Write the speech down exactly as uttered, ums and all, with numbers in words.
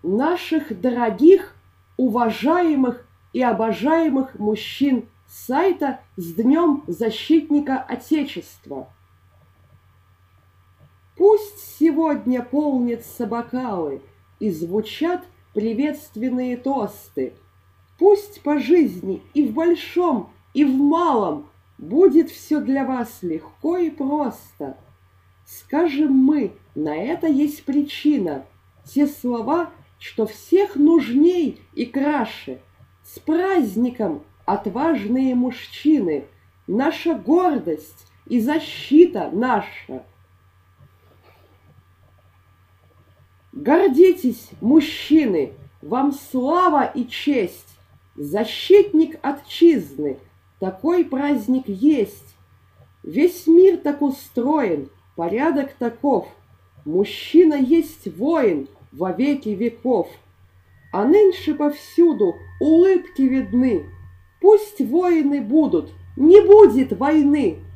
наших дорогих, уважаемых и обожаемых мужчин сайта с Днем Защитника Отечества! Пусть сегодня полнятся бокалы и звучат приветственные тосты. Пусть по жизни и в большом, и в малом будет все для вас легко и просто. Скажем мы, на это есть причина, те слова, что всех нужней и краше. С праздником, отважные мужчины, наша гордость и защита наша. Гордитесь, мужчины, вам слава и честь! Защитник отчизны, такой праздник есть. Весь мир так устроен, порядок таков. Мужчина есть воин во веки веков. А нынче повсюду улыбки видны. Пусть воины будут, не будет войны.